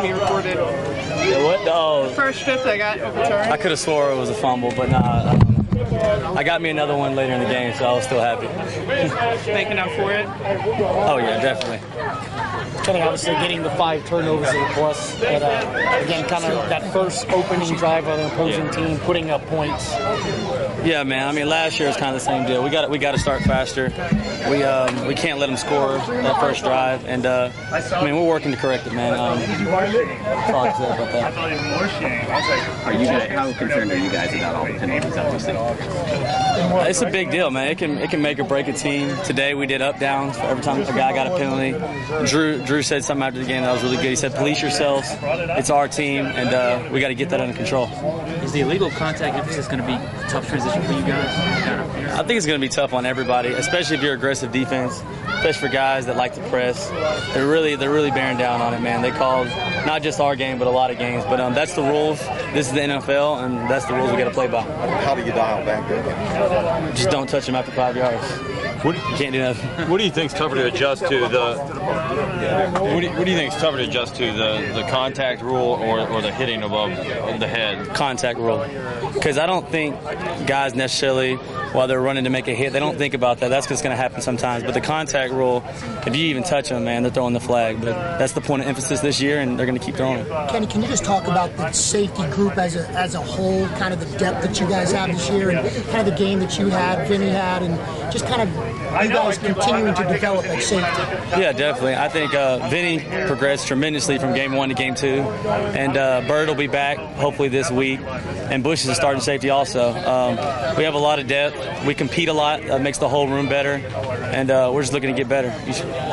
be recorded. Yeah, what? Oh, First strip that got overturned. I could have swore it was a fumble, but nah. I got me another one later in the game, so I was still happy. Making up for it. Oh yeah, definitely. Kind of obviously getting the 5 turnovers at a plus, but again, kind of that first opening drive of the opposing team, putting up points. Yeah, man. I mean, last year was kind of the same deal. We got to start faster. We can't let them score that first drive, and I mean, we're working to correct it, man. That's all I can say about that. How concerned are you guys about all the penalties that we've seen? It's a big deal, man. It can make or break a team. Today we did up downs for every time a guy got a penalty. Drew said something after the game that was really good. He said, "Police yourselves. It's our team, and we got to get that under control." Is the illegal contact emphasis going to be a tough transition for you guys? I think it's going to be tough on everybody, especially if you're aggressive defense, especially for guys that like to press. They're really bearing down on it, man. They called not just our game, but a lot of games. But that's the rules. This is the NFL, and that's the rules we got to play by. How do you dial back that? Just don't touch them after 5 yards. You can't do nothing. What do you think's tougher to adjust to the? What do you think's tougher to adjust to the contact rule or the hitting above the head? Contact rule, because I don't think guys necessarily, while they're running to make a hit, they don't think about that. That's what's going to happen sometimes. But the contact rule, if you even touch them, man, they're throwing the flag. But that's the point of emphasis this year, and they're going to keep throwing it. Kenny, can you just talk about the safety group as a whole, kind of the depth that you guys have this year, and kind of the game that you had, Vinny had, and just kind of you guys continuing to develop that safety? Yeah, definitely. I think Vinny progressed tremendously from game 1 to game 2, and Bird will be back hopefully this week, and Bush is a starting safety also. We have a lot of depth. We compete a lot. That makes the whole room better, and we're just looking to get better.